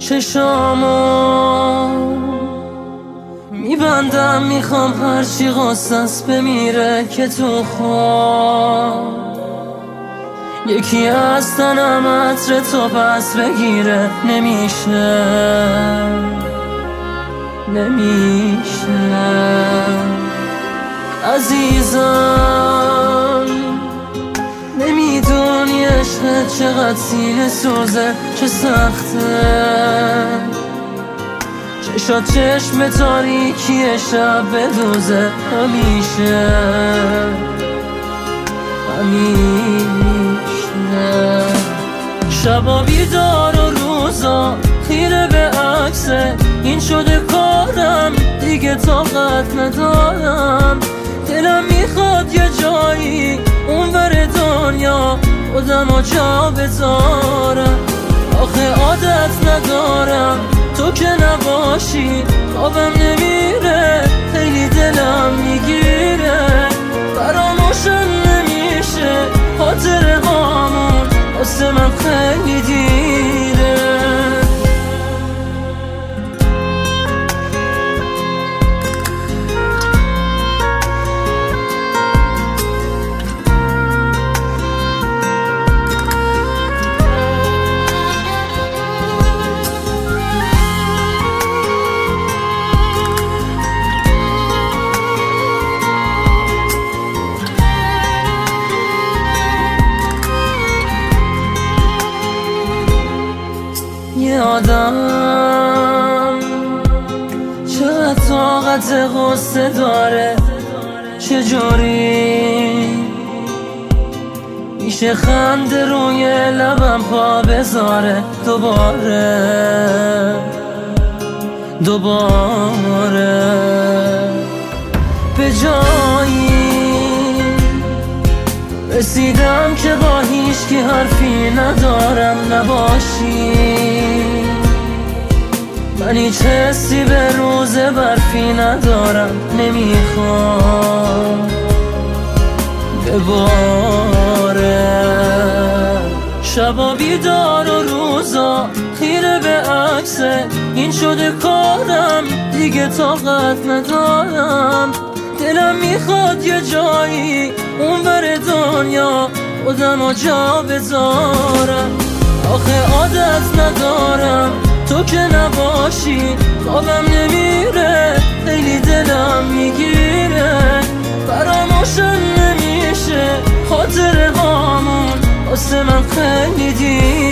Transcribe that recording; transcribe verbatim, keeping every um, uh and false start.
چشامو میبندم، میخوام هرچی قصص بمیره که تو خواب یکی از تنم عطر تو پس بگیره. نمیشه نمیشه عزیزم، نمیدونی عشقت چقدر سینه سوزه، چه سخته چشات چشم تاریکی شب بدوزه. همیشه همیشه شبا بیدار و روزا خیره به عکسه، این شده کارم دیگه طاقت ندارم. دلم میخواد یه جایی اونور دنیا خودمو جا بذارم. آخه عادت ندارم تو که نباشی خوابم نمیره، خیلی دلم میگیره، فراموشم نمیشه خاطره هامون، واسه من خیلی دیره. یه آدم چقدر طاقت غصه داره، چجوری میشه خنده روی لبم پا بذاره. دوباره دوباره به جایی رسیدم که با هیچکی حرفی ندارم نباشی. من هیچ حسی به روز برفی ندارم، نمیخوام بباره. شبا بیدار و روزا خیره به عکسه، این شده کارم دیگه طاقت ندارم. دلم میخواد یه جایی اونور دنیا خودمو جا بذارم. آخه عادت ندارم تو که نباشی خوابم نمیره، خیلی دلم میگیره، فراموشم نمیشه خاطره هامون، واسه من خیلی دیر.